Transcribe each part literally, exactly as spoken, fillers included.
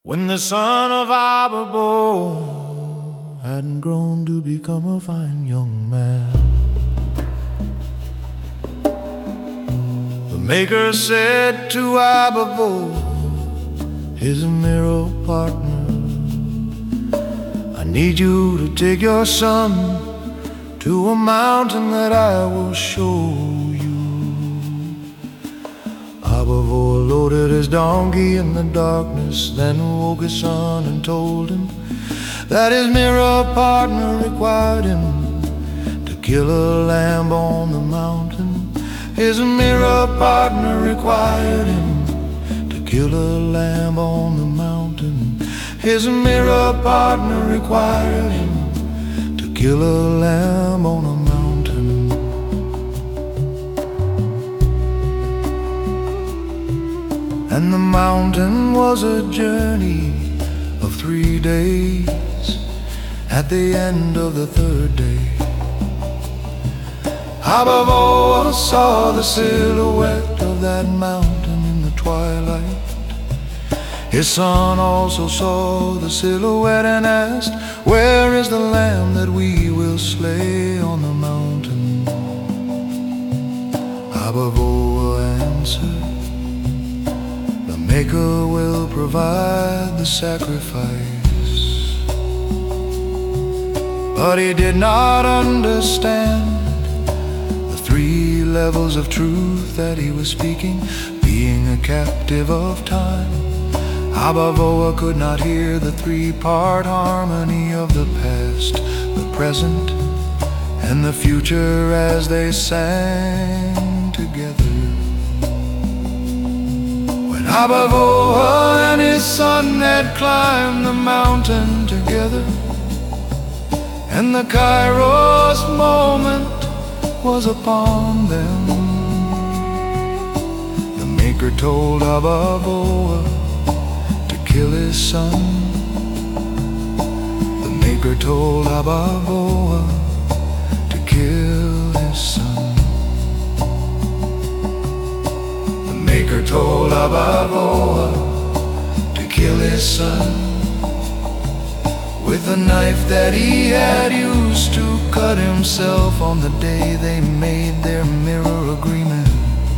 When the son of Ababo hadn't grown to become a fine young man, the maker said to Ababo, his mirror partner, I need you to take your son to a mountain that I will show you. Ababo loaded his donkey in the darkness, then woke his son and told him that his mirror partner required him to kill a lamb on the mountain. His mirror partner required him to kill a lamb on the mountain. His mirror partner required him to kill a lamb on a mountain. And the mountain was a journey of three days. At the end of the third day, Ababo saw the silhouette of that mountain in the twilight. His son also saw the silhouette and asked, where is the lamb that we will slay on the mountain? Ababo answered, the Maker will provide the sacrifice. But he did not understand the three levels of truth that he was speaking. Being a captive of time, Ababo could not hear the three-part harmony of the past, the present, and the future as they sang together. When Ababo and his son had climbed the mountain together, and the Kairos moment was upon them, the Maker told Ababo to kill his son. The Maker told Ababo to kill his son. The Maker told Ababo to kill his son with the knife that he had used to cut himself on the day they made their mirror agreement.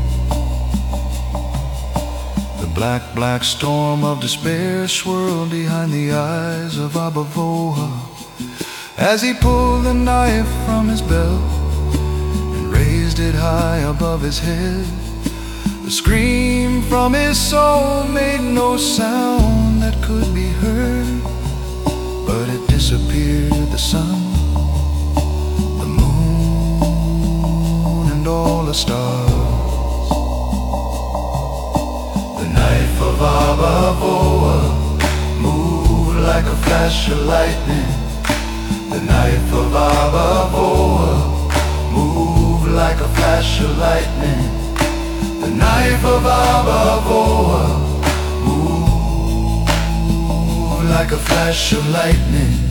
The black, black storm of despair swirled behind the eyes of Ababo as he pulled the knife from his belt and raised it high above his head. The scream from his soul made no sound that could be heard, but it disappeared. The sun, the moon, and all the stars. The knife of Ababo moved like a flash of lightning. The knife of Ababo moved like a flash of lightning. The knife of Ababo moved like a flash of lightning.